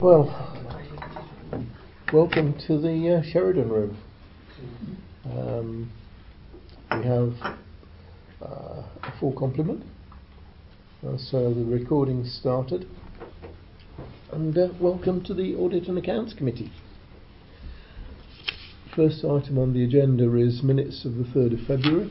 Well, welcome to the Sheridan Room. We have a full complement, so the recording started. And welcome to the Audit and Accounts Committee. First item on the agenda is minutes of the 3rd of February,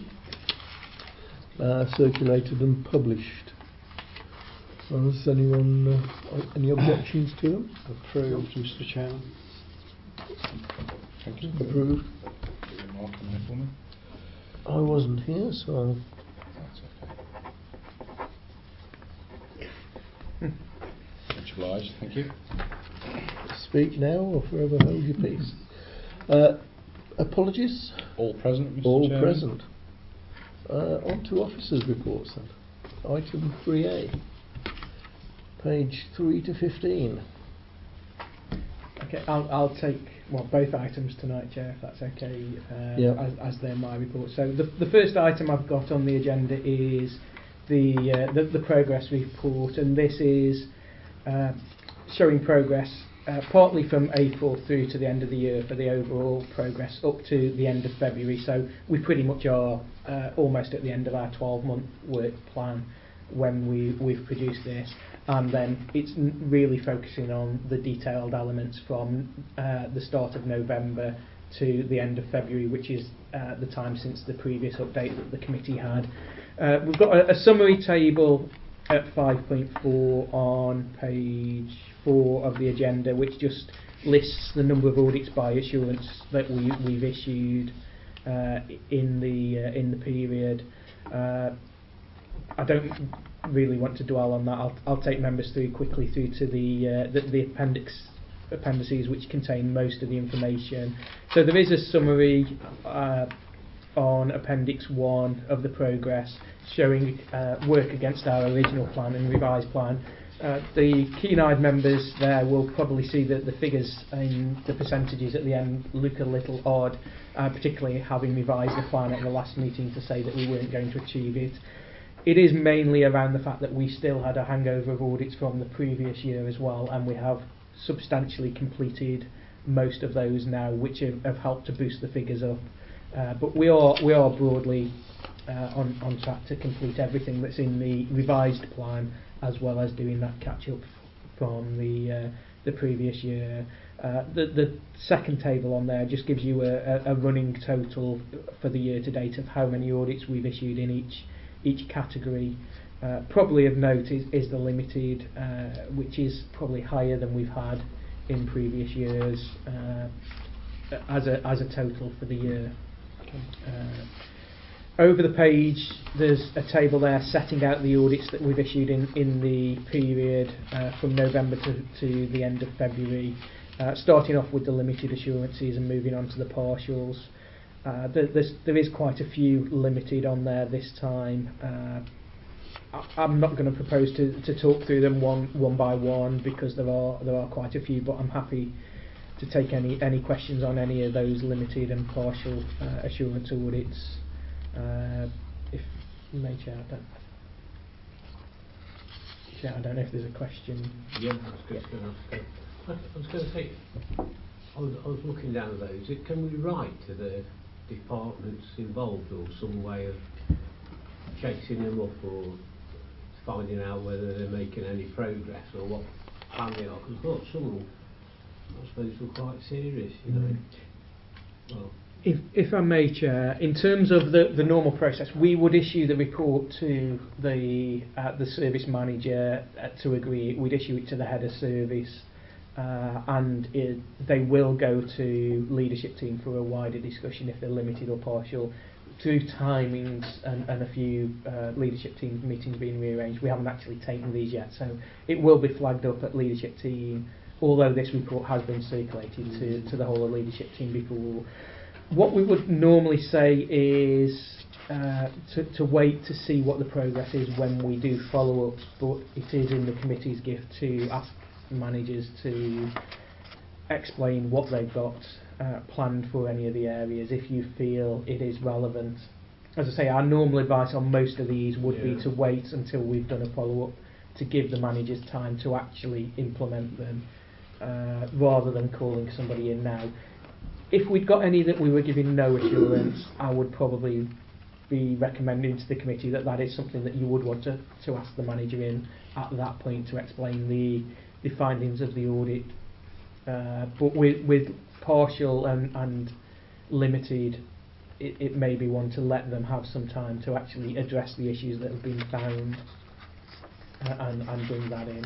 circulated and published. Has anyone any objections to them? Approved, Mr. Chairman. Thank you. Approved. Put your mark on there for me. I wasn't here, so That's okay. Much obliged, thank you. speak now or forever hold your peace. Apologies. All present, Mr. All Chairman. present. On to officers' reports then. Item 3A. Page 3 to 15. Okay, I'll take both items tonight, Chair, if that's okay, as they're my report. So the first item I've got on the agenda is the progress report, and this is showing progress partly from April through to the end of the year for the overall progress up to the end of February. So we pretty much are almost at the end of our 12-month work plan when we've produced this. And then it's really focusing on the detailed elements from the start of November to the end of February, which is the time since the previous update that the committee had. We've got a summary table at 5.4 on page 4 of the agenda, which just lists the number of audits by assurance that we've issued in the period. I don't really want to dwell on that. I'll take members quickly through to the appendices which contain most of the information. So there is a summary on Appendix 1 of the progress showing work against our original plan and revised plan. The keen-eyed members there will probably see that the figures and the percentages at the end look a little odd, particularly having revised the plan at the last meeting to say that we weren't going to achieve it. It is mainly around the fact that we still had a hangover of audits from the previous year as well, and we have substantially completed most of those now, which have helped to boost the figures up. But we are broadly on track to complete everything that's in the revised plan, as well as doing that catch up from the previous year. The second table on there just gives you a running total for the year to date of how many audits we've issued in each category. Probably of note is the limited, which is probably higher than we've had in previous years as a total for the year. Over the page there's a table there setting out the audits that we've issued in the period from November to the end of February, starting off with the limited assurances and moving on to the partials. There is quite a few limited on there this time. I'm not going to propose to talk through them one by one because there are quite a few, but I'm happy to take any questions on any of those limited and partial assurance audits. If you may, Chair, I don't know if there's a question. Yeah, I was going to say, I was looking down those. Can we write to the departments involved or some way of chasing them up or finding out whether they're making any progress or what plan they are? Because some of them, I suppose, were quite serious, you know. Well, if I may, Chair, in terms of the normal process, we would issue the report to the service manager to agree. We'd issue it to the head of service, and they will go to leadership team for a wider discussion if they're limited or partial. Through timings and a few leadership team meetings being rearranged, we haven't actually taken these yet, so it will be flagged up at leadership team, although this report has been circulated to the whole of leadership team before. What we would normally say is to wait to see what the progress is when we do follow-ups, but it is in the committee's gift to ask managers to explain what they've got planned for any of the areas if you feel it is relevant. As I say, our normal advice on most of these would be to wait until we've done a follow-up to give the managers time to actually implement them. rather than calling somebody in now. If we'd got any that we were giving no assurance, I would probably be recommending to the committee that that is something that you would want to ask the manager in at that point to explain the findings of the audit. But with partial and limited, it may be one to let them have some time to actually address the issues that have been found and bring that in.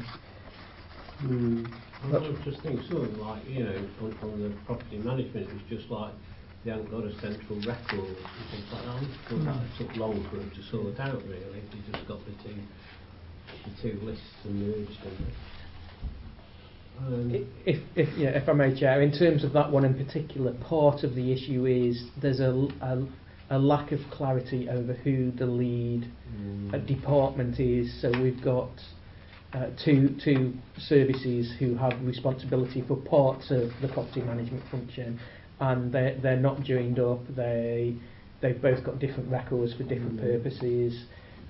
I was just thinking something like, on the property management, it was just like they haven't got a central record and things like that. I thought that took long for them to sort out, really. They just got the two lists and merged them. If I may, Chair, in terms of that one in particular, part of the issue is there's a lack of clarity over who the lead department is. So we've got two services who have responsibility for parts of the property management function, and they're not joined up. They've both got different records for different purposes,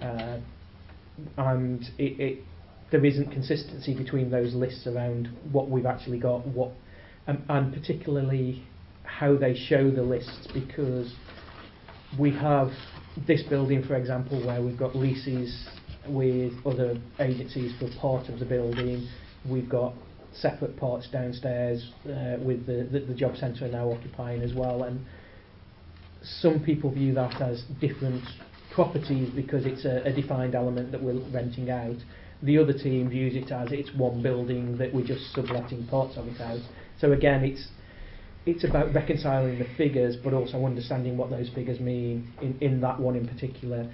and there isn't consistency between those lists around what we've actually got, and particularly how they show the lists, because we have this building, for example, where we've got leases with other agencies for part of the building. We've got separate parts downstairs with the job centre are now occupying as well, and some people view that as different properties because it's a defined element that we're renting out. The other team views it as it's one building that we're just subletting parts of it out. So again, it's about reconciling the figures, but also understanding what those figures mean in that one in particular.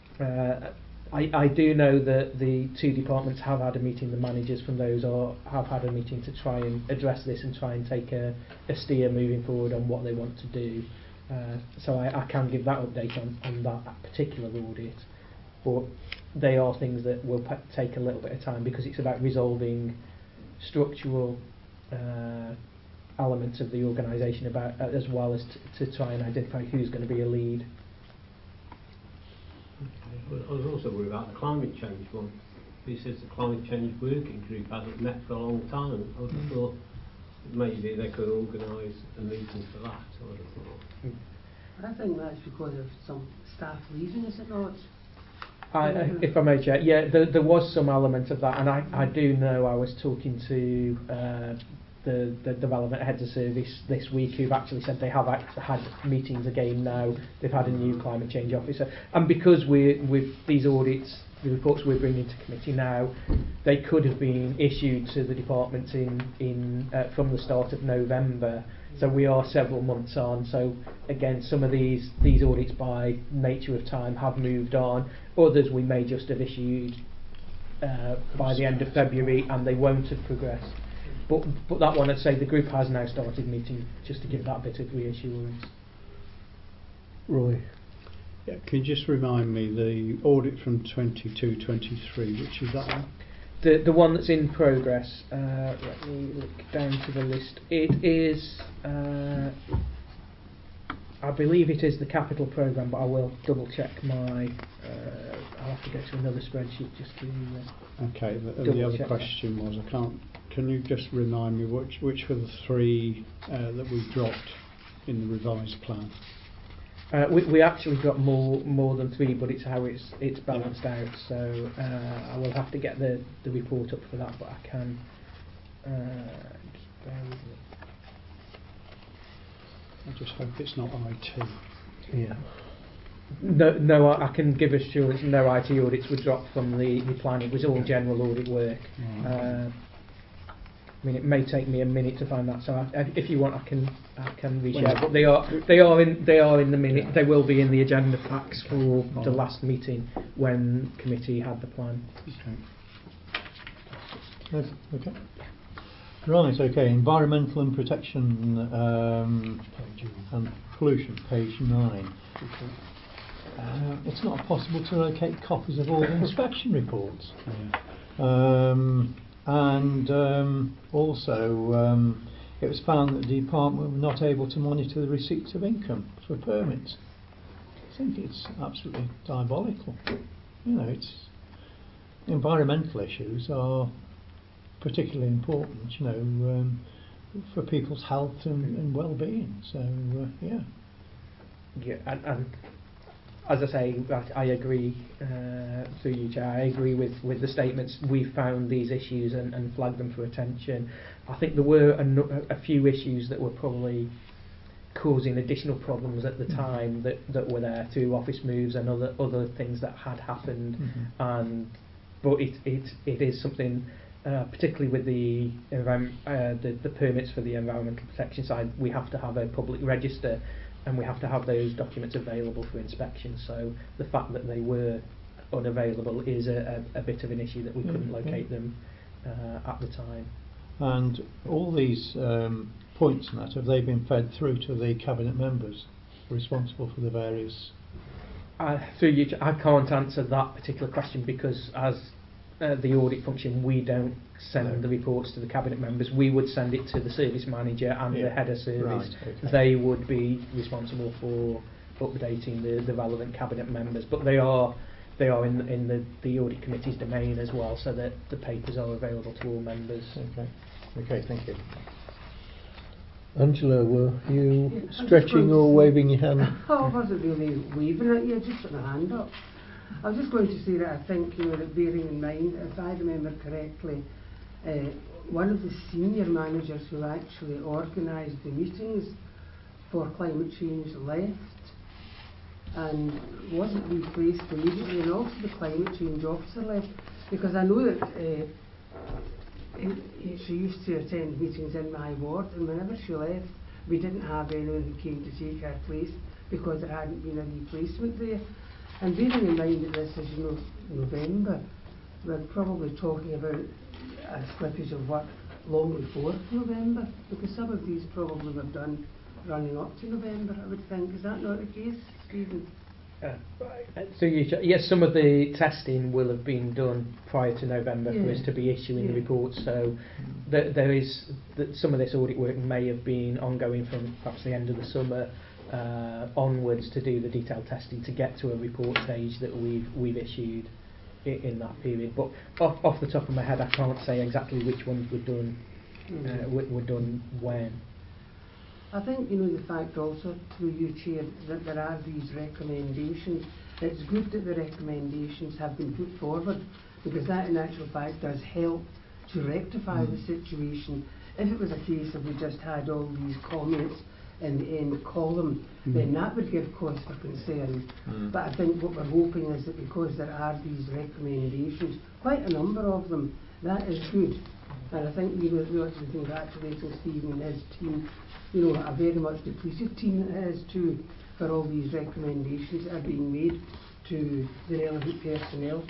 I do know that the two departments have had a meeting, the managers from those have had a meeting to try and address this and try and take a steer moving forward on what they want to do. So I can give that update on that particular audit, but they are things that will take a little bit of time because it's about resolving structural elements of the organisation as well as to try and identify who's going to be a lead. Okay. I was also worried about the climate change one. He says the climate change working group hasn't met for a long time. I would have thought maybe they could organise a meeting for that. I would have thought. I think that's because of some staff leaving, is it not? If I may, Chair, yeah, there was some element of that, and I do know I was talking to the relevant heads of service this week who've actually said they have had meetings again now. They've had a new climate change officer, and because with these audits, the reports we're bringing to committee now, they could have been issued to the departments in from the start of November. So we are several months on. So again, some of these audits by nature of time have moved on. Others we may just have issued by the end of February, and they won't have progressed. But that one, I'd say the group has now started meeting just to give that bit of reassurance. Roy. Yeah, can you just remind me the audit from 22-23, which is that one? The one that's in progress. Let me look down to the list. It is, I believe it is the capital programme, but I will double check my. I'll have to go to another spreadsheet just to. Okay. The other question was, I can't. Can you just remind me which were the three that we dropped in the revised plan? We actually got more than three, but it's how it's balanced out. So I will have to get the report up for that, but I can. Just bear with me. I just hope it's not IT. Yeah. No, I can give assurance no IT audits were dropped from the plan. It was all general audit work. I mean, it may take me a minute to find that. So if you want, I can reshare. But they are in the minute. They will be in the agenda packs for the last meeting when committee had the plan. Okay. Right. Okay. Environmental and protection and pollution, page 9. Okay. It's not possible to locate copies of all the inspection reports. Also, it was found that the department were not able to monitor the receipts of income for permits. I think it's absolutely diabolical. It's environmental issues are particularly important, for people's health and well-being. So, yeah. Yeah, and as I say, I agree, through you, Chair, I agree with the statements. We found these issues and flagged them for attention. I think there were a few issues that were probably causing additional problems at the time that were there through office moves and other things that had happened. But it is something, particularly with the permits for the environmental protection side, we have to have a public register and we have to have those documents available for inspection. So the fact that they were unavailable is a bit of an issue, that we couldn't locate them at the time. And all these points and that, have they been fed through to the cabinet members responsible for the various? Through you, I can't answer that particular question because as the audit function, we don't send the reports to the cabinet members. We would send it to the service manager and the head of service. Right, okay. They would be responsible for updating the relevant cabinet members, but they are in the audit committee's domain as well, so that the papers are available to all members. Okay, thank you. Angela, were you stretching or waving your hand? Oh, I wasn't really waving at you, just put my hand up. I was just going to say that I think, that bearing in mind, if I remember correctly, one of the senior managers who actually organised the meetings for climate change left and wasn't replaced immediately, and also the climate change officer left, because I know that she used to attend meetings in my ward, and whenever she left, we didn't have anyone who came to take her place because there hadn't been a replacement there. And bearing in mind that this is November, we're probably talking about a slippage of work long before November, because some of these probably were done running up to November, I would think. Is that not the case, Stephen? So yes, some of the testing will have been done prior to November for us to be issuing the reports. So there is some of this audit work may have been ongoing from perhaps the end of the summer onwards to do the detailed testing to get to a report stage that we've issued in that period. But off the top of my head, I can't say exactly which ones were done were done when. I think, the fact also, through you, Chair, that there are these recommendations. It's good that the recommendations have been put forward, because that in actual fact does help to rectify the situation. If it was a case of we just had all these comments in the end column, then that would give cause for concern. But I think what we're hoping is that because there are these recommendations, quite a number of them, that is good. And I think we ought to be congratulating Stephen and his team, a very much depleted team that is too, for all these recommendations that are being made to the relevant personnel.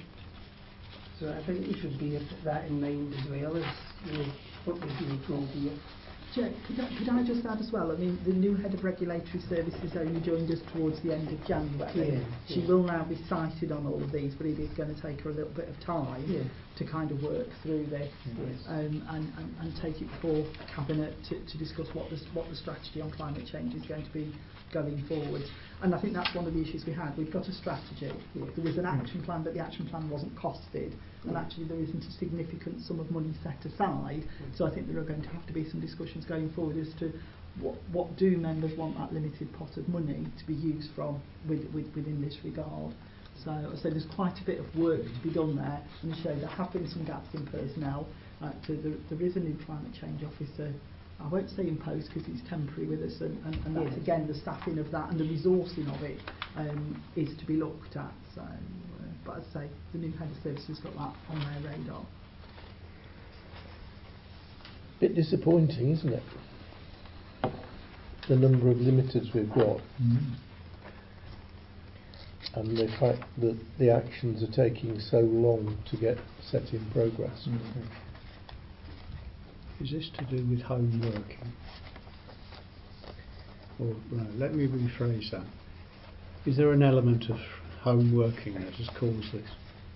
So I think we should bear that in mind as well as what we're being told here. Chair, could I just add as well, the new head of regulatory services only joined us towards the end of January. She will now be cited on all of these, but it is going to take her a little bit of time to kind of work through this and take it before Cabinet to discuss what the strategy on climate change is going to be going forward. And I think that's one of the issues we had. We've got a strategy. There was an action plan, but the action plan wasn't costed, and actually there isn't a significant sum of money set aside. So I think there are going to have to be some discussions going forward as to what do members want that limited pot of money to be used from within this regard. So there's quite a bit of work to be done there, and to show there have been some gaps in personnel. There is a new climate change officer. I won't say in post because it's temporary with us, and that's again the staffing of that and the resourcing of it is to be looked at. So, but as I say, the new head of service has got that on their radar. Bit disappointing, isn't it? The number of limiters we've got, and the fact that the actions are taking so long to get set in progress. Is this to do with home working? Or no, let me rephrase that. Is there an element of home working that has caused this?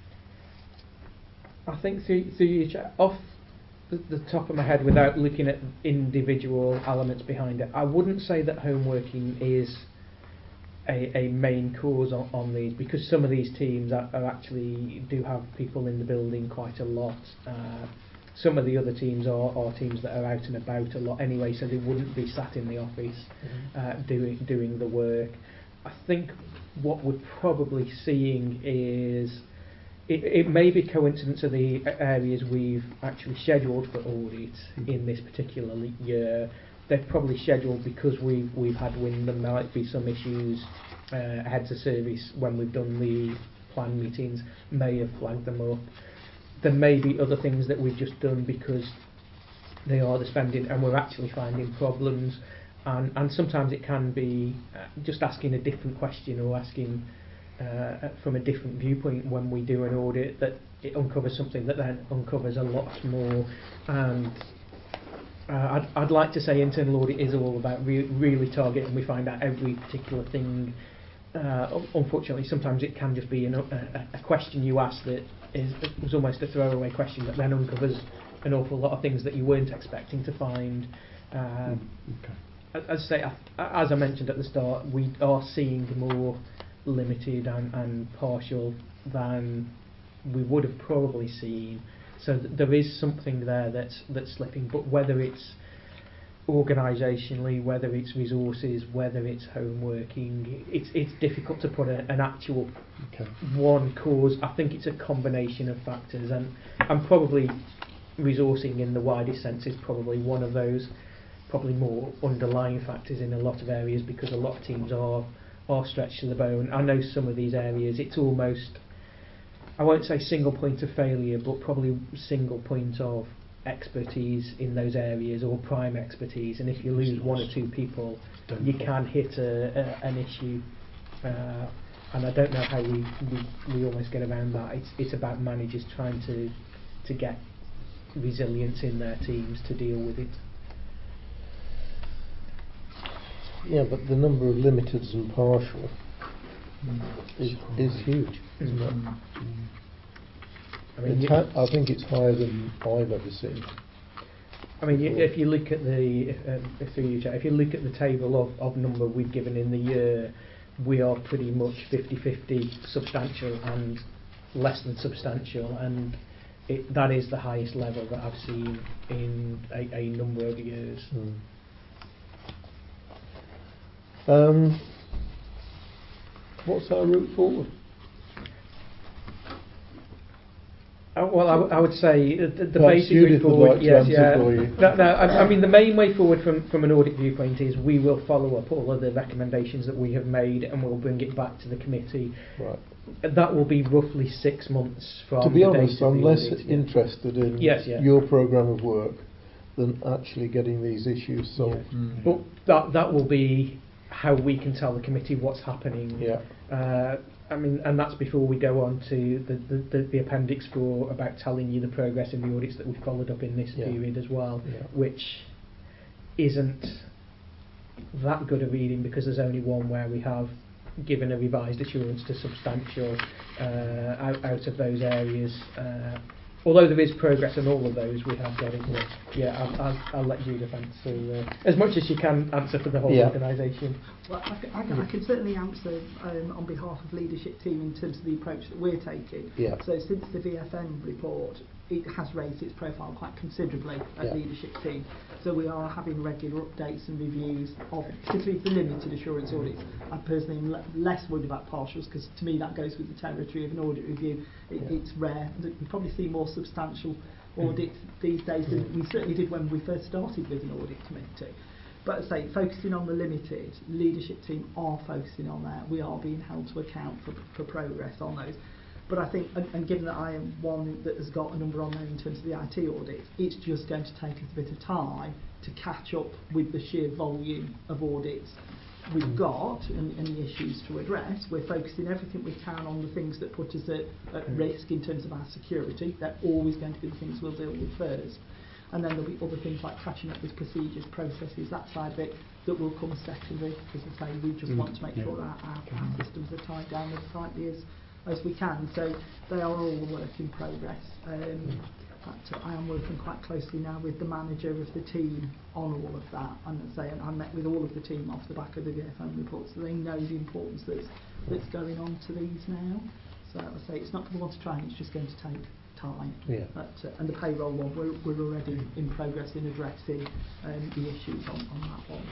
I think off the top of my head, without looking at individual elements behind it, I wouldn't say that home working is a main cause on these, because some of these teams are actually do have people in the building quite a lot. Some of the other teams are teams that are out and about a lot anyway, so they wouldn't be sat in the office doing the work. I think what we're probably seeing is it may be coincidence of the areas we've actually scheduled for audit in this particular year. They're probably scheduled because we've had wind, and there might be some issues. Heads of service, when we've done the plan meetings, may have flagged them up. There may be other things that we've just done because they are the spending and we're actually finding problems, and sometimes it can be just asking a different question or asking from a different viewpoint when we do an audit, that it uncovers something that then uncovers a lot more. And I'd like to say internal audit is all about really targeting. We find out every particular thing. Unfortunately, sometimes it can just be a question you ask that was almost a throwaway question that then uncovers an awful lot of things that you weren't expecting to find. As I mentioned at the start, we are seeing more limited and partial than we would have probably seen. So there is something there that's slipping, but whether it's organisationally, whether it's resources, whether it's homeworking, it's difficult to put an actual one cause. I think it's a combination of factors, and probably resourcing in the widest sense is probably one of those, probably more underlying factors in a lot of areas, because a lot of teams are stretched to the bone. I know some of these areas it's almost, I won't say single point of failure, but probably single point of expertise in those areas, or prime expertise, and if you lose one or two people, you can hit an issue, and I don't know how we almost get around that. It's about managers trying to get resilience in their teams to deal with it. Yeah, but the number of limiteds and partial is huge, isn't it? I mean, I think it's higher than I've ever seen. I mean, if you look at if you look at the table of number we've given in the year, we are pretty much 50-50 substantial and less than substantial, and that is the highest level that I've seen in a number of years. What's our route forward? Well, I would say the basic Judith way forward. would Yes, like to yeah. answer for you. No, I mean the main way forward from an audit viewpoint is we will follow up all of the recommendations that we have made, and we'll bring it back to the committee. Right. That will be roughly 6 months from. To be the honest, date of I'm the less audit, interested in your programme of work than actually getting these issues solved. But that will be how we can tell the committee what's happening. Yeah. I mean, and that's before we go on to the Appendix 4 about telling you the progress in the audits that we've followed up in this period as well, which isn't that good a reading, because there's only one where we have given a revised assurance to substantial out of those areas. Although there is progress in all of those, we have got it. I'll let Judith answer as much as she can answer for the whole organisation. Well, I can certainly answer on behalf of leadership team in terms of the approach that we're taking. Yeah. So since the VFM report, it has raised its profile quite considerably at leadership team. So we are having regular updates and reviews of particularly the limited assurance audits. I personally am less worried about partials, because to me that goes with the territory of an audit review. It's rare that we probably see more substantial audits these days than we certainly did when we first started with an audit committee. But as I say, focusing on the limited, leadership team are focusing on that. We are being held to account for progress on those. But I think, and given that I am one that has got a number on there in terms of the IT audits, it's just going to take us a bit of time to catch up with the sheer volume of audits we've got and the issues to address. We're focusing everything we can on the things that put us at risk in terms of our security. They're always going to be the things we'll deal with first. And then there'll be other things like catching up with procedures, processes, that side of it, that will come secondary. As I say, we just want to make sure our systems are tied down as tightly as we can. So they are all a work in progress. I am working quite closely now with the manager of the team on all of that, and I met with all of the team off the back of the VFM report, so they know the importance that's going on to these now. So I say it's not going to want to try, and it's just going to time. Yeah. And the payroll one, we're already in progress in addressing the issues on that one.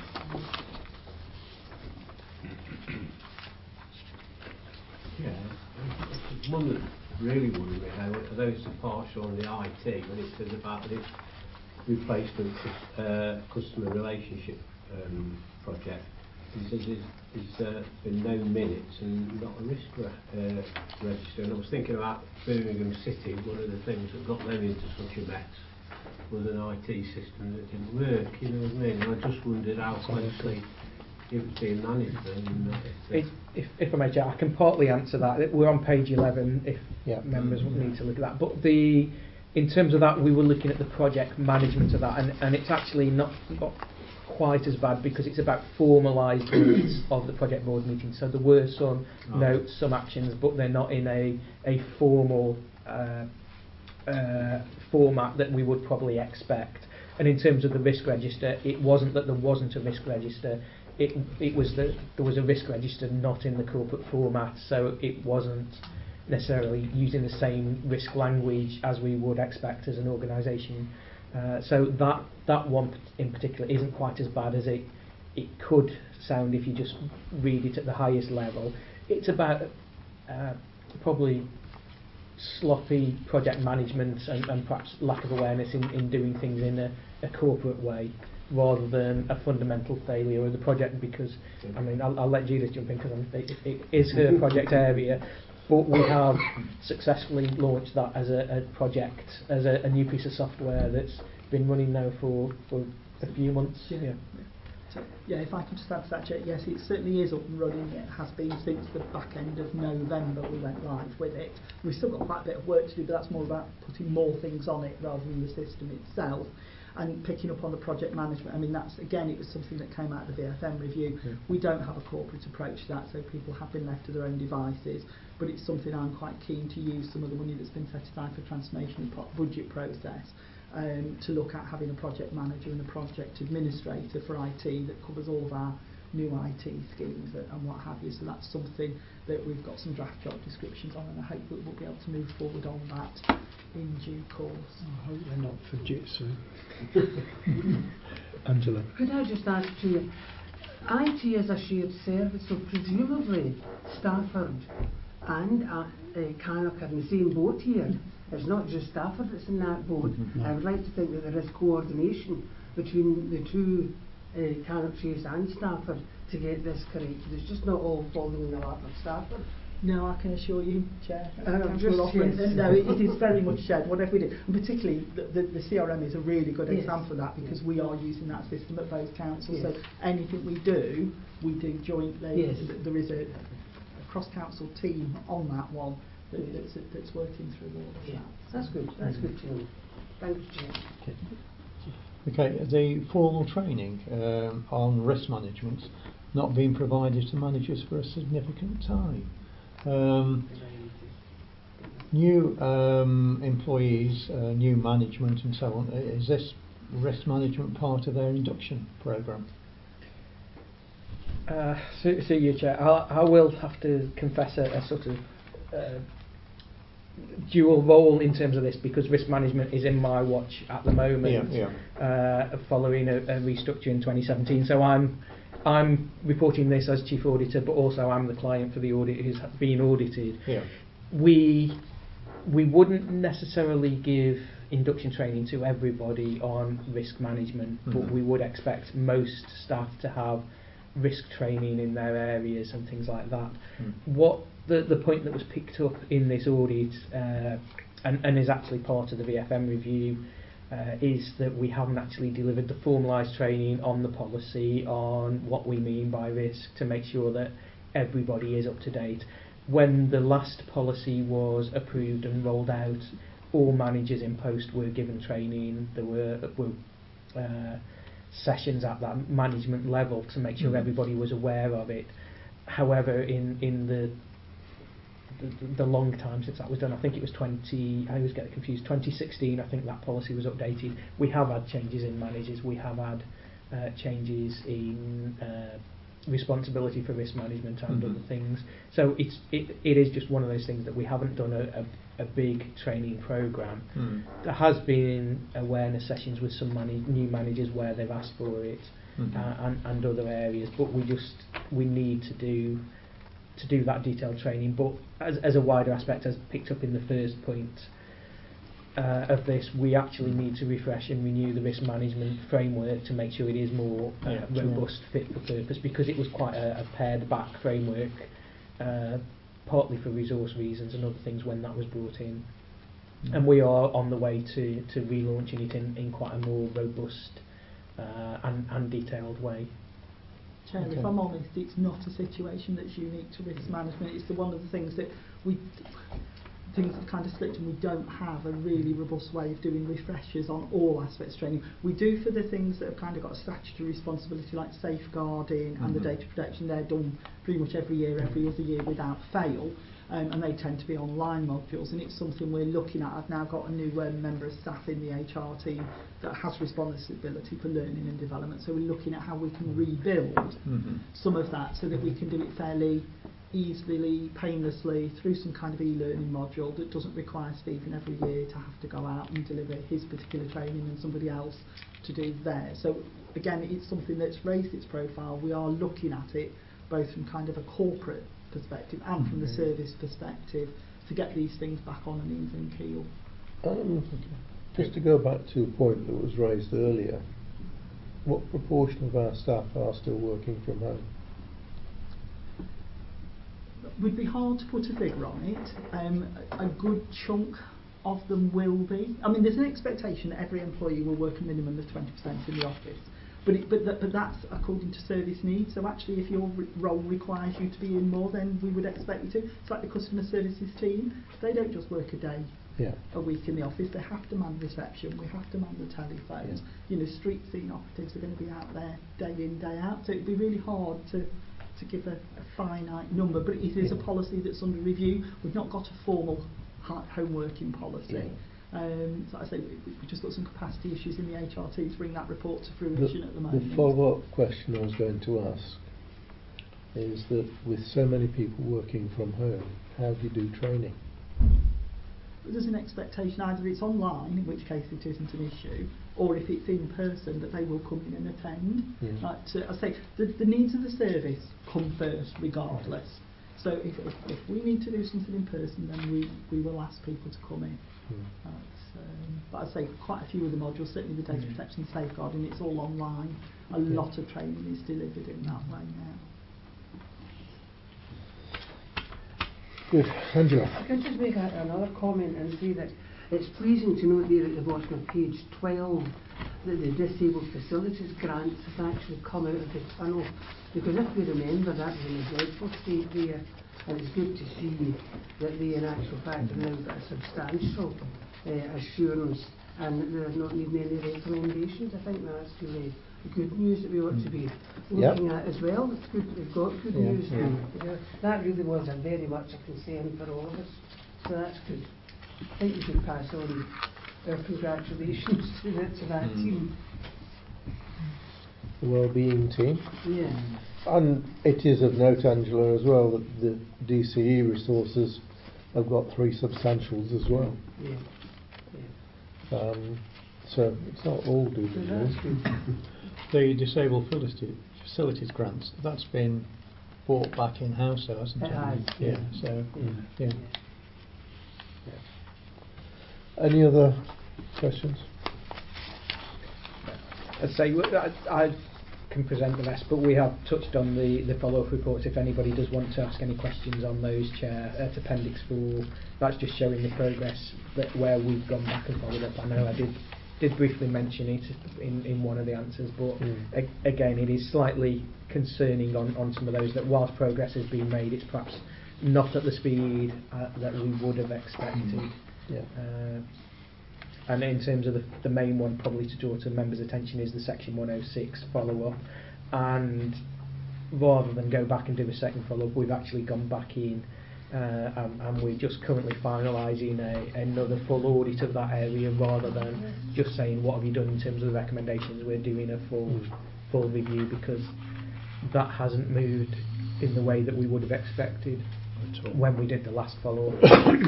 Yeah, one that really worried me though are those that partial on the IT when it says about this replacement customer relationship project. It says there's been no minutes and not a risk register. And I was thinking about Birmingham City. One of the things that got them into such a mess was an IT system that didn't work. You know what I mean? And I just wondered how closely it was being managed. If I may, Jack, I can partly answer that. We're on page 11 if members need to look at that. But in terms of that, we were looking at the project management of that, and it's actually not quite as bad because it's about formalised minutes of the project board meeting. So there were some notes, some actions, but they're not in a formal format that we would probably expect. And in terms of the risk register, it wasn't that there wasn't a risk register. It was that there was a risk register not in the corporate format, so it wasn't necessarily using the same risk language as we would expect as an organisation. So that one in particular isn't quite as bad as it could sound if you just read it at the highest level. It's about probably sloppy project management and perhaps lack of awareness in doing things in a corporate way, rather than a fundamental failure of the project. Because I mean, I'll let Judith jump in because it is her project area. But we have successfully launched that as a project, as a new piece of software that's been running now for a few months. Yeah. So, if I could just add to that, Jake, yes, it certainly is up and running. It has been since the back end of November we went live with it. We've still got quite a bit of work to do, but that's more about putting more things on it rather than the system itself. And picking up on the project management, I mean, that's again, it was something that came out of the VFM review. Yeah. We don't have a corporate approach to that, so people have been left to their own devices. But it's something I'm quite keen to use some of the money that's been set aside for transformation budget process to look at having a project manager and a project administrator for IT that covers all of our new IT schemes and what have you. So that's something that we've got some draft job descriptions on, and I hope that we'll be able to move forward on that in due course. I hope they're not Fujitsu. Angela. Could I just ask you, IT is a shared service, so presumably Stafford and Cannock are in the same boat here. It's not just Stafford that's in that boat. Mm-hmm. I would like to think that there is coordination between the two Cannock Chase and Stafford to get this correct. It's just not all falling in the lap of Stafford. No, I can assure you, Chair. No, it is very much shared, whatever we do. And particularly, the CRM is a really good example of that, because we are using that system at both councils. Yes. So anything we do jointly. Yes. There is a cross-council team on that one that's working through all of that. That's good. That's good to know. Thank you, Chair. Okay, the formal training on risk management not being provided to managers for a significant time. New employees, new management and so on, is this risk management part of their induction programme? So you, Chair, I will have to confess a sort of dual role in terms of this, because risk management is in my watch at the moment, following a restructure in 2017. So I'm reporting this as Chief Auditor, but also I'm the client for the audit who's being audited. Yeah. We wouldn't necessarily give induction training to everybody on risk management, but we would expect most staff to have risk training in their areas and things like that. What the point that was picked up in this audit and is actually part of the VFM review is that we haven't actually delivered the formalised training on the policy on what we mean by risk to make sure that everybody is up to date. When the last policy was approved and rolled out, all managers in post were given training. There were sessions at that management level to make sure everybody was aware of it. However, in the long time since that was done, I think it was I always get confused, 2016 I think that policy was updated. We have had changes in managers, we have had changes in responsibility for risk management and other things. So it is just one of those things that we haven't done a big training programme. There has been awareness sessions with some new managers where they've asked for it, and other areas, but we need to do that detailed training. But as a wider aspect, as picked up in the first point of this, we actually need to refresh and renew the risk management framework to make sure it is more robust, fit for purpose, because it was quite a pared back framework, partly for resource reasons and other things when that was brought in. And we are on the way to relaunching it in quite a more robust and detailed way. Chair, if I'm honest, it's not a situation that's unique to risk management. It's one of the things that things have kind of slipped, and we don't have a really robust way of doing refreshers on all aspects of training. We do for the things that have kind of got a statutory responsibility, like safeguarding and the data protection. They're done pretty much every other year without fail, and they tend to be online modules, and it's something we're looking at. I've now got a new member of staff in the HR team that has responsibility for learning and development, so we're looking at how we can rebuild some of that so that we can do it fairly easily, painlessly, through some kind of e-learning module that doesn't require Stephen every year to have to go out and deliver his particular training and somebody else to do theirs. So again, it's something that's raised its profile. We are looking at it both from kind of a corporate perspective and from the service perspective to get these things back on an even keel. Just to go back to a point that was raised earlier, what proportion of our staff are still working from home? Would be hard to put a figure on it. A good chunk of them will be. I mean, there's an expectation that every employee will work a minimum of 20% in the office, but that's according to service needs. So actually, if your role requires you to be in more, then we would expect you to. It's like the customer services team. They don't just work a day a week in the office. They have to man reception. We have to man the telephones. You know, street scene operatives are going to be out there day in, day out. So it'd be really hard to give a finite number, but it is a policy that's under review. We've not got a formal home working policy. So I say we've just got some capacity issues in the HRT to bring that report to fruition at the moment. The follow-up question I was going to ask is that with so many people working from home, how do you do training? There's an expectation either it's online, in which case it isn't an issue, or if it's in person, that they will come in and attend. Like I say, the needs of the service come first regardless. So if we need to do something in person, then we will ask people to come in. But I say quite a few of the modules, certainly the data protection and safeguarding, it's all online. A lot of training is delivered in that way now. Good. Angela. I can just make another comment and say that it's pleasing to note there at the bottom of page 12 that the disabled facilities grants have actually come out of the tunnel, because if we remember, that was in a dreadful state there, and it's good to see that they in actual fact have now got a substantial assurance and that they're not needing any recommendations. I think that's really good news that we ought to be looking at as well. It's good that we've got good news. That really was very much a concern for all of us, so that's good. I think we should pass on our congratulations to that team. The wellbeing team. And it is of note, Angela, as well, that the DCE resources have got 3 substantials as well. So it's not all doom and gloom. The disabled facilities grants, that's been brought back in-house, though, hasn't it? Any other questions? I'd say I can present the rest, but we have touched on the follow-up reports. If anybody does want to ask any questions on those, Chair, at Appendix 4, that's just showing the progress where we've gone back and followed up. I know I did briefly mention it in one of the answers, but again, it is slightly concerning on some of those, that whilst progress has been made, it's perhaps not at the speed that we would have expected. And in terms of the main one probably to draw to members' attention is the Section 106 follow-up, and rather than go back and do a second follow-up, we've actually gone back in and we're just currently finalising another full audit of that area, rather than just saying what have you done in terms of the recommendations. We're doing a full review, because that hasn't moved in the way that we would have expected when we did the last follow-up.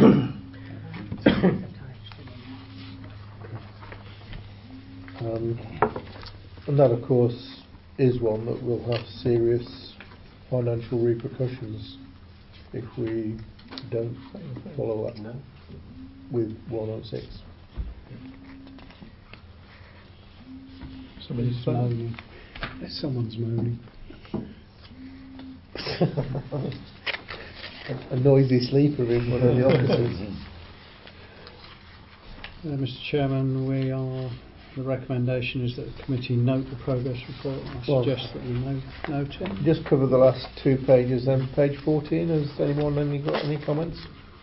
And that, of course, is one that will have serious financial repercussions if we don't follow up with 106. Somebody's moaning. Someone's moaning. A noisy sleeper in one of the offices. Mr. Chairman, the recommendation is that the committee note the progress report. I suggest that we note it. Just cover the last 2 pages then. Page 14, has anyone got any comments?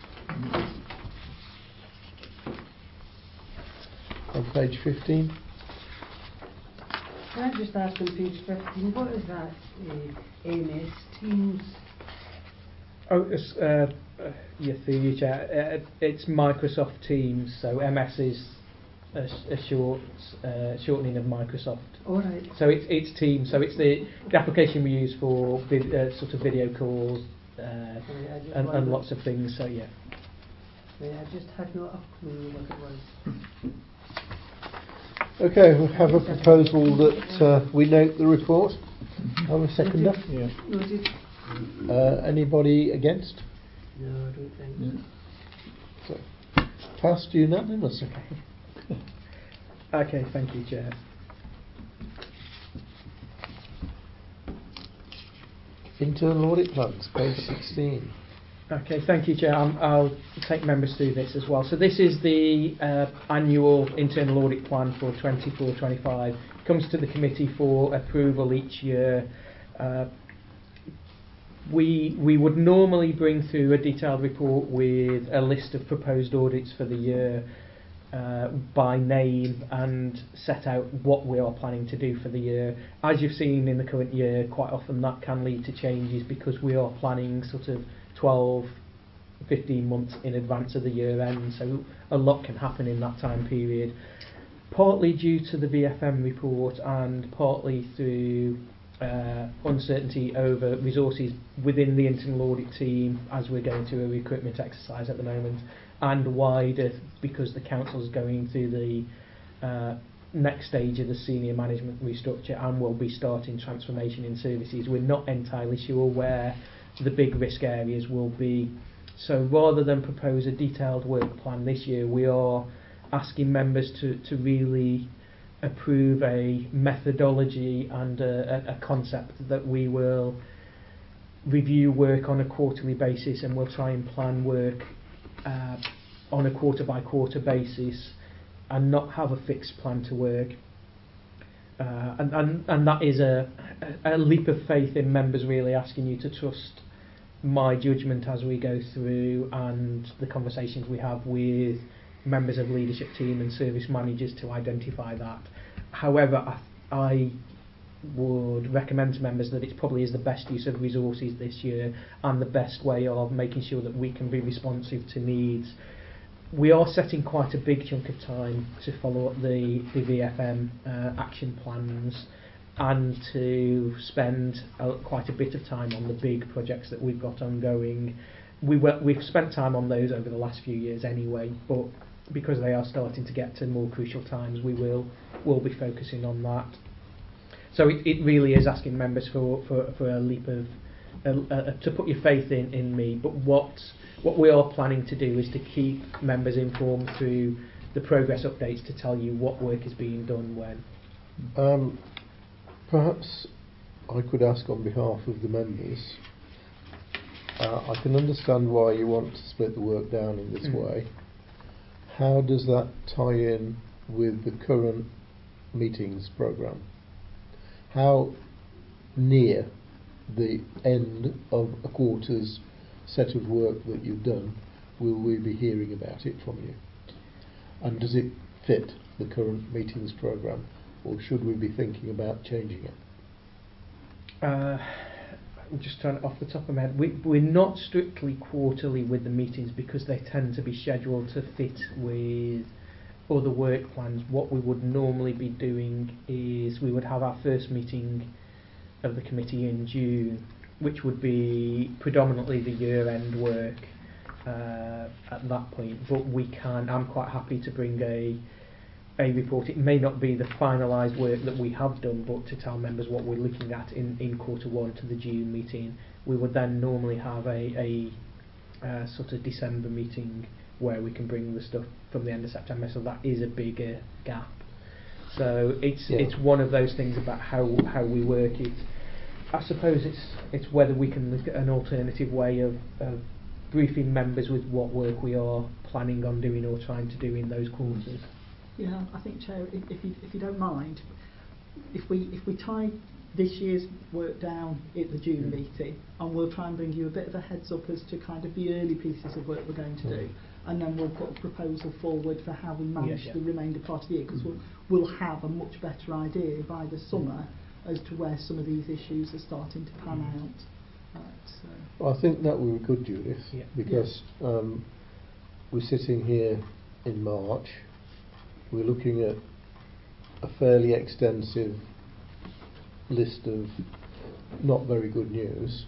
On page 15? Can I just ask on page 15, what is that AMS Teams? Oh, through you, Chair. It's Microsoft Teams, so MS is a shortening of Microsoft. All right. So it's Teams. So it's the application we use for sort of video calls and lots of things. So yeah. I just had no clue what it was. Okay, we have a proposal that we note the report. Have a seconder? Yeah. Anybody against? No, I don't think so. So, passed unanimously. Okay, thank you, Chair. Internal audit plans, page 16. Okay, thank you, Chair. I'll take members through this as well. So this is the annual internal audit plan for 24-25. Comes to the committee for approval each year. We would normally bring through a detailed report with a list of proposed audits for the year by name and set out what we are planning to do for the year. As you've seen in the current year, quite often that can lead to changes because we are planning sort of 12-15 months in advance of the year end, so a lot can happen in that time period, partly due to the VFM report and partly through uncertainty over resources within the internal audit team as we're going through a recruitment exercise at the moment, and wider because the council is going through the next stage of the senior management restructure and will be starting transformation in services. We're not entirely sure where the big risk areas will be. So rather than propose a detailed work plan this year, we are asking members to really approve a methodology and a concept that we will review work on a quarterly basis, and we'll try and plan work on a quarter by quarter basis and not have a fixed plan to work. And that is a leap of faith in members really asking you to trust my judgment as we go through and the conversations we have with members of leadership team and service managers to identify that. However, I would recommend to members that it probably is the best use of resources this year and the best way of making sure that we can be responsive to needs. We are setting quite a big chunk of time to follow up the VFM action plans and to spend quite a bit of time on the big projects that we've got ongoing. We've spent time on those over the last few years anyway, but because they are starting to get to more crucial times, we'll be focusing on that. So it really is asking members for a leap of to put your faith in me. But what we are planning to do is to keep members informed through the progress updates to tell you what work is being done when. Perhaps I could ask on behalf of the members. I can understand why you want to split the work down in this way. How does that tie in with the current meetings programme? How near the end of a quarter's set of work that you've done will we be hearing about it from you? And does it fit the current meetings programme, or should we be thinking about changing it? I'm just trying to, off the top of my head, we're not strictly quarterly with the meetings because they tend to be scheduled to fit with other work plans. What we would normally be doing is we would have our first meeting of the committee in June, which would be predominantly the year-end work at that point. But I'm quite happy to bring a report. It may not be the finalised work that we have done, but to tell members what we're looking at in Q1 to the June meeting. We would then normally have a sort of December meeting where we can bring the stuff from the end of September, so that is a bigger gap. So it's one of those things about how we work it. I suppose it's whether we can look at an alternative way of briefing members with what work we are planning on doing or trying to do in those quarters. Yeah, I think, Chair, if you don't mind, if we tie this year's work down at the June meeting, and we'll try and bring you a bit of a heads up as to kind of the early pieces of work we're going to do, and then we'll put a proposal forward for how we manage the remainder part of the year, because we'll have a much better idea by the summer as to where some of these issues are starting to pan out. Well, I think that would be good, Judith, because we're sitting here in March, we're looking at a fairly extensive list of not very good news.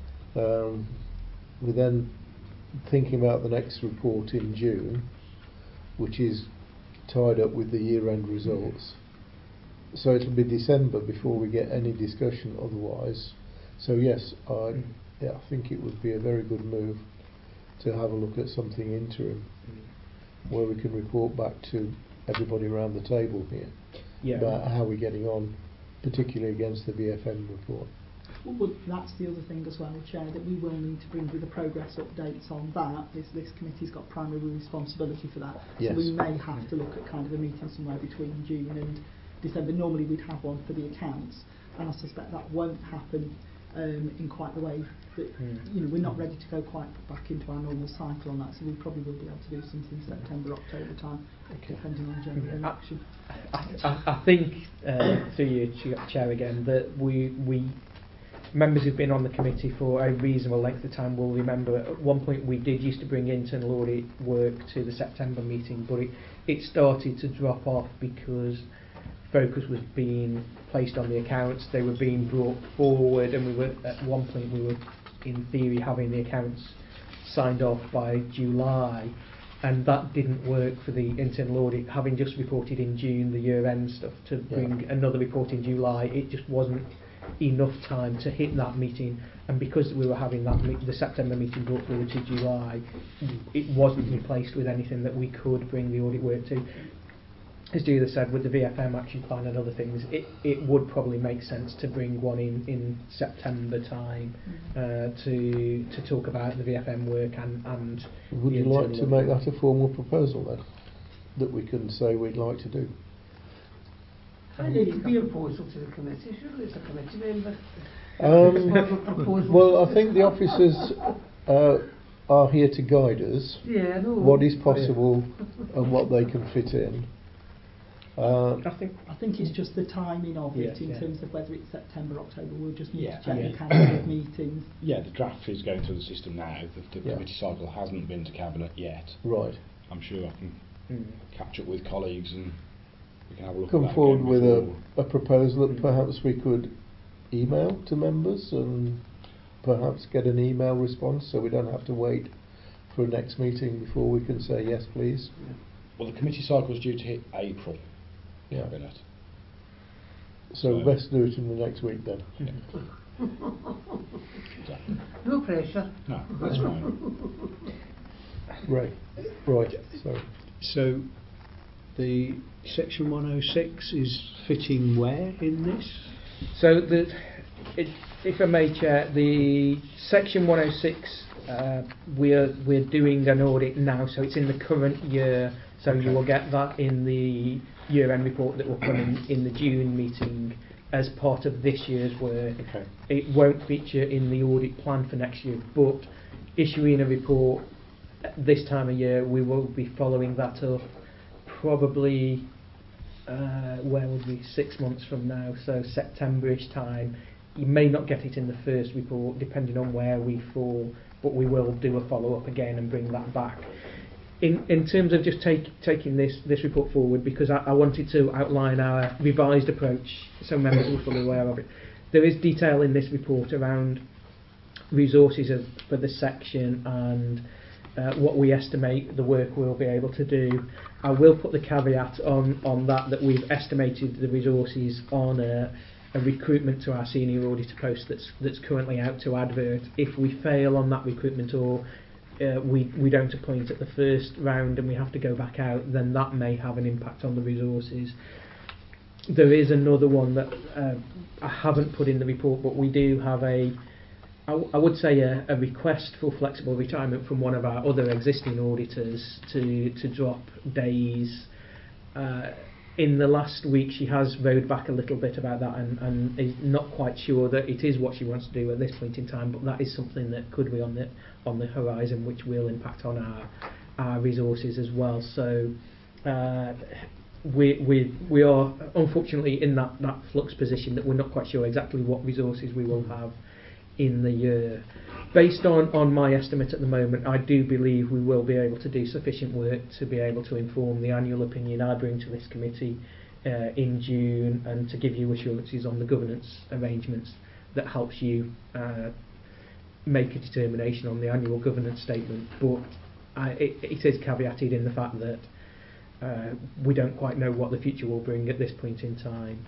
We're then thinking about the next report in June, which is tied up with the year-end results. So it'll be December before we get any discussion otherwise. So yes, I think it would be a very good move to have a look at something interim where we can report back to everybody around the table here about how we're getting on, particularly against the VFM report. Well, that's the other thing as well, Chair, that we will need to bring you the progress updates on that. This committee's got primary responsibility for that. Yes. So we may have to look at kind of a meeting somewhere between June and December. Normally we'd have one for the accounts, and I suspect that won't happen in quite the way that we're not ready to go quite back into our normal cycle on that, so we probably will be able to do something September, October time, depending on general election. I think through you, Chair, again, that we members who've been on the committee for a reasonable length of time will remember at one point we did used to bring internal audit work to the September meeting, but it started to drop off because focus was being placed on the accounts. They were being brought forward, and at one point we were in theory having the accounts signed off by July, and that didn't work for the internal audit. Having just reported in June the year-end stuff, to bring another report in July, it just wasn't enough time to hit that meeting, and because we were having the September meeting brought forward to July, it wasn't replaced with anything that we could bring the audit work to. As Judith said, with the VFM action plan and other things, it would probably make sense to bring one in September time to talk about the VFM work and would you like to make that a formal proposal then, that we can say we'd like to do? It could be a proposal to the committee, surely it's a committee member. Well, I think the officers are here to guide us what is possible and what they can fit in. I think it's just the timing of it in terms of whether it's September, October. We'll just need to check the cabinet meetings. Yeah, the draft is going through the system now. The committee cycle hasn't been to cabinet yet. Right. I'm sure I can catch up with colleagues and we can have a look. Come at that forward with a proposal that perhaps we could email to members and perhaps get an email response, so we don't have to wait for a next meeting before we can say yes, please. Well, the committee cycle is due to hit April. Cabinet. So best do it in the next week then. Exactly. No pressure. No, that's fine. Right. Sorry. So the section 106 is fitting where in this? So if I may, Chair, the section 106 we're doing an audit now, so it's in the current year. So you will get that in the year-end report that will come in the June meeting as part of this year's work. Okay. It won't feature in the audit plan for next year, but issuing a report this time of year, we will be following that up probably, 6 months from now, so September-ish time. You may not get it in the first report, depending on where we fall, but we will do a follow-up again and bring that back. In terms of just taking this report forward, because I wanted to outline our revised approach so members were fully aware of it. there is detail in this report around resources for the section and what we estimate the work we'll be able to do. I will put the caveat on that we've estimated the resources on a recruitment to our senior auditor post that's currently out to advert. If we fail on that recruitment, or we don't appoint at the first round and we have to go back out, then that may have an impact on the resources. There is another one that I haven't put in the report, but we do have I would say a request for flexible retirement from one of our other existing auditors to drop days. In the last week she has rowed back a little bit about that and is not quite sure that it is what she wants to do at this point in time, but that is something that could be on the horizon, which will impact on our resources as well. So we are unfortunately in that flux position that we're not quite sure exactly what resources we will have in the year. Based on my estimate at the moment, I do believe we will be able to do sufficient work to be able to inform the annual opinion I bring to this committee in June, and to give you assurances on the governance arrangements that helps you make a determination on the annual governance statement. But it is caveated in the fact that we don't quite know what the future will bring at this point in time.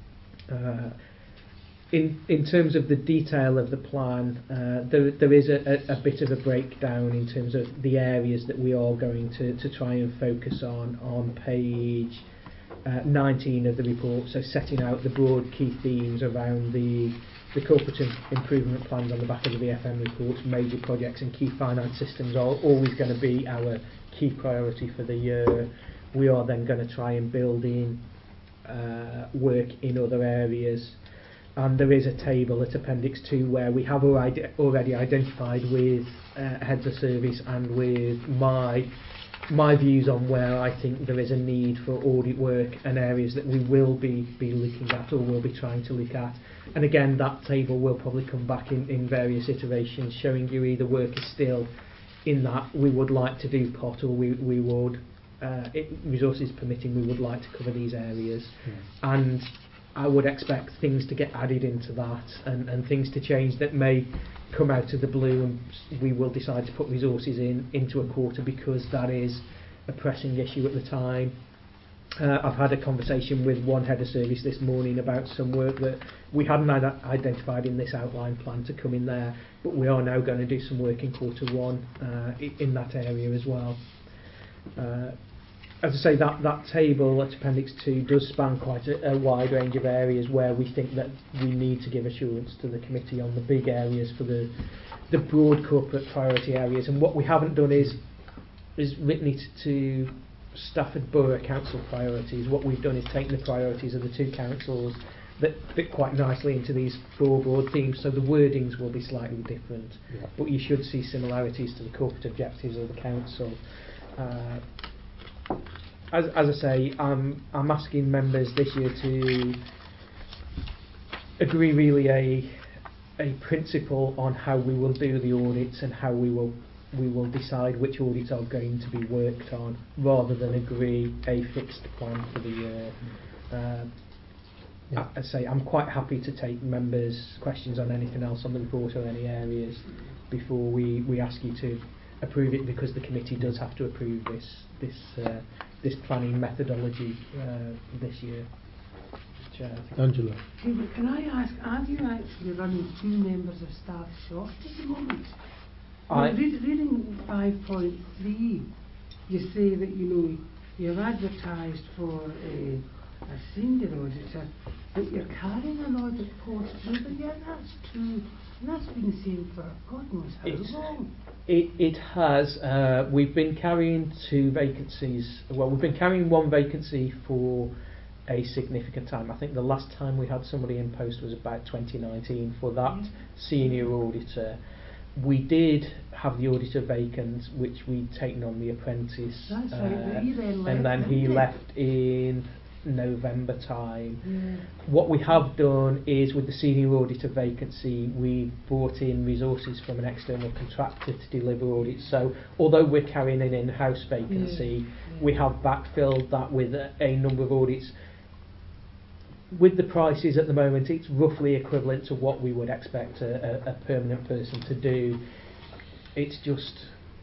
In terms of the detail of the plan, there is a bit of a breakdown in terms of the areas that we are going to try and focus on page 19 of the report. So setting out the broad key themes around the corporate improvement plans on the back of the VFM reports, major projects and key finance systems are always going to be our key priority for the year. We are then going to try and build in work in other areas. And there is a table at Appendix 2 where we have already identified with heads of service and with my views on where I think there is a need for audit work and areas that we will be looking at or will be trying to look at. And again, that table will probably come back in various iterations, showing you either work is still in that we would like to do pot, or we would, resources permitting, we would like to cover these areas. And I would expect things to get added into that and things to change that may come out of the blue, and we will decide to put resources into a quarter because that is a pressing issue at the time. I've had a conversation with one head of service this morning about some work that we hadn't identified in this outline plan to come in there, but we are now going to do some work in Q1 in that area as well. As I say, that table at Appendix 2 does span quite a wide range of areas where we think that we need to give assurance to the committee on the big areas for the broad corporate priority areas. And what we haven't done is written it to Stafford Borough Council priorities. What we've done is taken the priorities of the two councils that fit quite nicely into these four broad themes, so the wordings will be slightly different, but you should see similarities to the corporate objectives of the council. As I say, I'm asking members this year to agree really a principle on how we will do the audits and how we will decide which audits are going to be worked on, rather than agree a fixed plan for the year. I say I'm quite happy to take members' questions on anything else on the report or any areas before we ask you to approve it, because the committee does have to approve this planning methodology this year. Angela. Can I ask, are you actually running 2 members of staff short at the moment? Reading 5.3, you say that you've advertised for a senior auditor, but you're carrying an audit post through the year. That's true. And that's been the same for God knows how long. It has. We've been carrying 2 vacancies. Well, we've been carrying 1 vacancy for a significant time. I think the last time we had somebody in post was about 2019 for that senior auditor. We did have the auditor vacant, which we'd taken on the apprentice. That's right. And then he left in November time. What we have done is, with the senior auditor vacancy, we brought in resources from an external contractor to deliver audits. So although we're carrying an in-house vacancy, we have backfilled that with a number of audits. with the prices at the moment, it's roughly equivalent to what we would expect a permanent person to do. It's just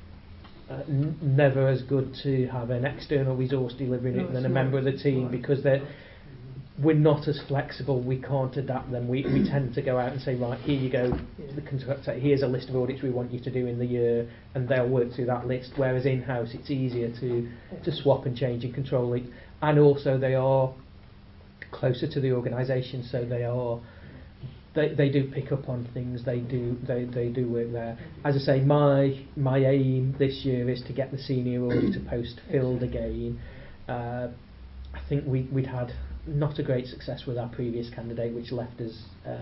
never as good to have an external resource delivering it than a member of the team, because we're not as flexible, we can't adapt them. We tend to go out and say, right, here you go, the contractor, here's a list of audits we want you to do in the year, and they'll work through that list, whereas in-house it's easier to swap and change and control it. And also they are closer to the organisation, so they do pick up on things, they do work there. As I say, my aim this year is to get the senior auditor post filled again. I think we'd had not a great success with our previous candidate, which left us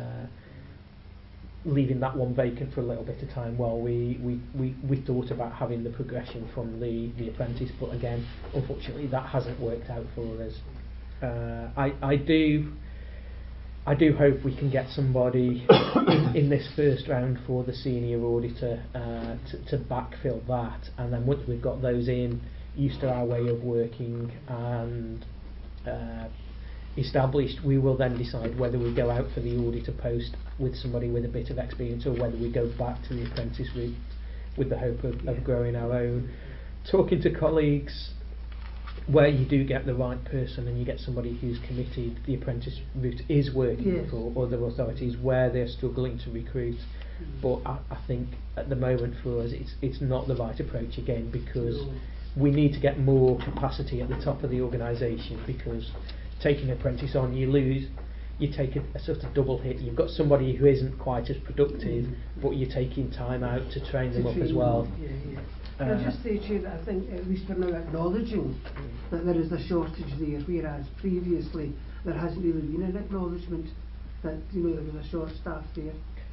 leaving that one vacant for a little bit of time while we thought about having the progression from the apprentice, but again, unfortunately that hasn't worked out for us. I do hope we can get somebody in this first round for the senior auditor to backfill that, and then once we've got those in, used to our way of working and established, we will then decide whether we go out for the auditor post with somebody with a bit of experience, or whether we go back to the apprentice route with the hope of growing our own. Talking to colleagues, where you do get the right person and you get somebody who's committed, the apprentice route is working for other authorities where they're struggling to recruit. But I think at the moment for us it's not the right approach again, because we need to get more capacity at the top of the organisation, because taking an apprentice on, you take a sort of double hit. You've got somebody who isn't quite as productive, but you're taking time out to train them up as well. I'll just say to you that I think at least we're now acknowledging that there is a shortage there, whereas previously there hasn't really been an acknowledgement that there was a short staff there.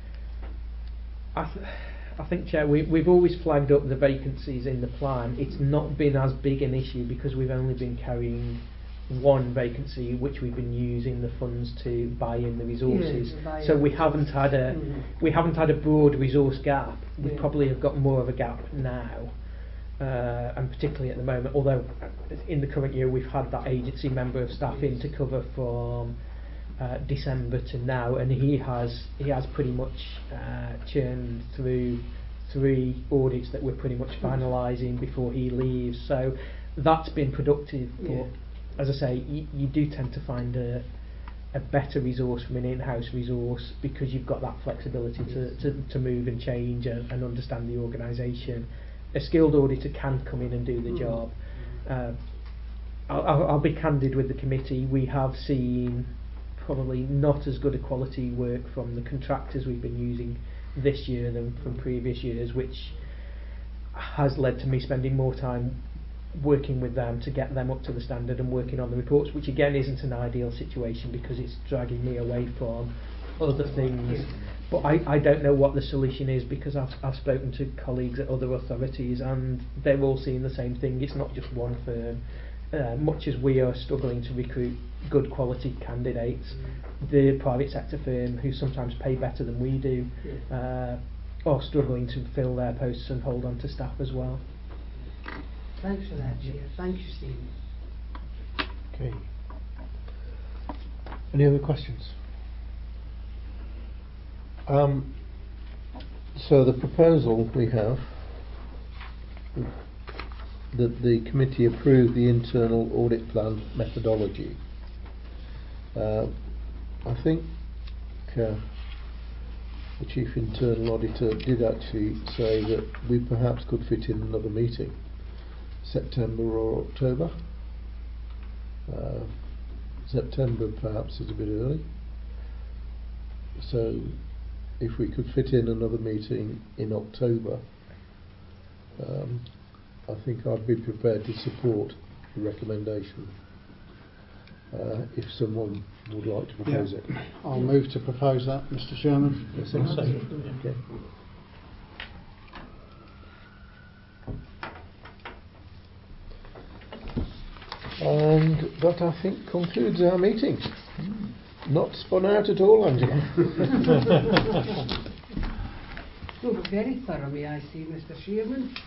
I think, Chair, we've always flagged up the vacancies in the plan. It's not been as big an issue because we've only been carrying one vacancy, which we've been using the funds to buy in the resources. So we haven't had a broad resource gap. We probably have got more of a gap now, and particularly at the moment. Although in the current year we've had that agency member of staff in to cover from December to now, and he has pretty much churned through 3 audits that we're pretty much finalising before he leaves. So that's been productive. But as I say, you do tend to find a better resource from an in-house resource, because you've got that flexibility to move and change and understand the organisation. A skilled auditor can come in and do the job. I'll be candid with the committee. We have seen probably not as good a quality work from the contractors we've been using this year than from previous years, which has led to me spending more time working with them to get them up to the standard and working on the reports, which again isn't an ideal situation because it's dragging me away from other things. But I don't know what the solution is, because I've spoken to colleagues at other authorities and they're all seeing the same thing. It's not just one firm. Much as we are struggling to recruit good quality candidates, the private sector firm, who sometimes pay better than we do, are struggling to fill their posts and hold on to staff as well. Thanks for that, Chair. Thank you, Stephen. Okay. Any other questions? So the proposal we have that the committee approve the internal audit plan methodology. I think the Chief Internal Auditor did actually say that we perhaps could fit in another meeting, September or October. September perhaps is a bit early. So if we could fit in another meeting in October, I think I'd be prepared to support the recommendation if someone would like to propose it. I'll move to propose that, Mr. Chairman. Yes, I'll second. Okay. And that, I think, concludes our meeting. Not spun out at all, Angela. No, but very thorough, may I say, Mr. Chairman.